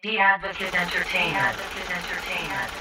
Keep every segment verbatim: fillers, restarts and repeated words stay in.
The Advocate Entertainment. Entertainment.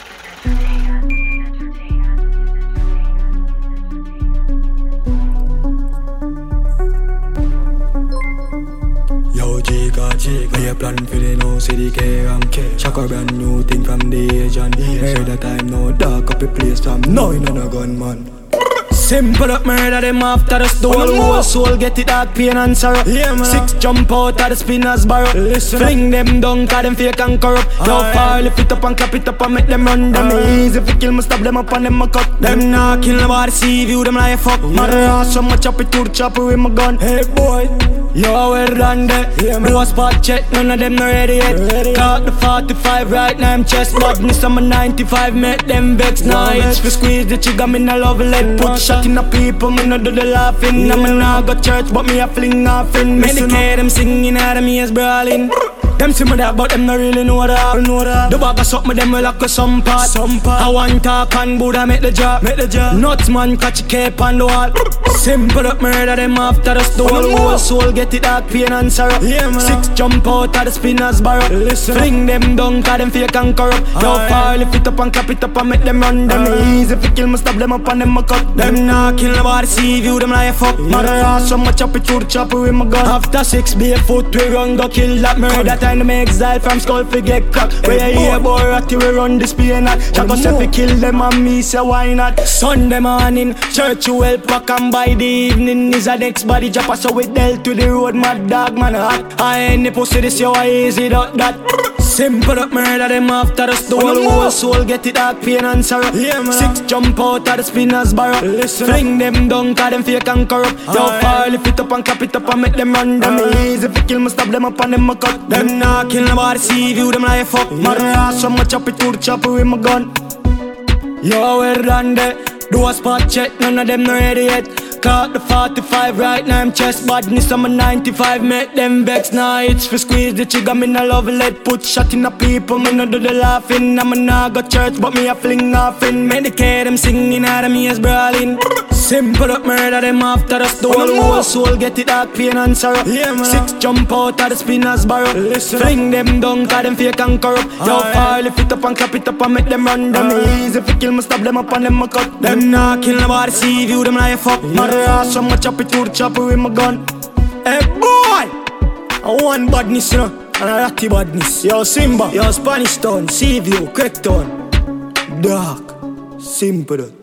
Yo, Chica, Chica, we a plan for the no city K and K. Shock a brand new thing from the Asian. Murder time, no dark up a place from no in a gunman. Simple up murder them after the stone. Whole soul get it dark pain and sorrow. Yeah, six jump out of the spinner's barrow. Listen fling up. Them down cause them fake and corrupt. Yo far lift it up and clap it up and make them run. Them easy if you kill me stop them up and them a cut. Them nah kill nobody see view them like fuck. Mother so much chop it to the chopper with my gun. Hey boy, yo we're done there. Yeah, no spot check, none of them not ready yet. Ready Caught the forty-five right now I'm chest badness. I'm a ninety-five make them vex. Nah it's for squeeze the trigger me no love let. Put shot in the people, me no do the laughing. I'm a nah go church but me a fling off in. Medicate them singing out of me as brawling. Them see me that but them no really know that. Know that. The bag of something them will lock with some part. Some part. I want talk and Buddha make the job. Make the job. Nuts man catch a cape on the wall. Simple up murder them after the stone. Whole soul get it dark pain and sorrow. Yeah, six jump out of the spinner's barrow. Listen fling them down cause them fake and corrupt. Yo far lift it up and clap it up and make them run. Them easy if you kill me stop them up and them a cut. Them nah kill nobody see view them like fuck. Mother ass so much chop it to the chopper with my gun. After six barefoot we run go kill that murder. Time to make exile from skull fi get cracked. Where you hear boy ratty we run this pain at. Shaka say fi kill them and me say why not. Sunday morning church you well pack and by the evening is a next body drop. So we dealt to the road mad dog man hot. I ain't the pussy this yo easy that that. Simple up murder them after the stone. Whole soul get it dark pain and sorrow. Yeah, six jump out of the spinner's barrow. Listen fling them down cause them fake and corrupt. Yo far lift it up and clap it up and make them run. Them easy if you kill me stop them up and them a cut. Them nah kill nobody see view them like fuck. Mother ass so much chop it to the chopper with my gun. Yo we're done there. Do a spot check, none of them not ready yet. Caught the forty-five right now I'm chest badness. I'm a ninety-five make them vex. Nah it's for squeeze the trigger me no love let. Put shot in the people me no do the laughing. I'm a nah go church but me a fling off in. Medicate them singing out of me as brawling. Simple up murder them after the stone. Whole soul get it dark pain and sorrow. Yeah, six jump out of the spinner's barrow. Listen fling them down cause them fake and corrupt. Yo far lift it up and clap it up and make them run. Them easy if you kill me stop them up and them a cut. Them nah kill nobody see view them like fuck. So much chop it to the chopper with my gun. Hey boy, I want badness you know, and a ratty badness. Yo Simba, yo Spanish town, Sea View, Cracktown. Dark, simple.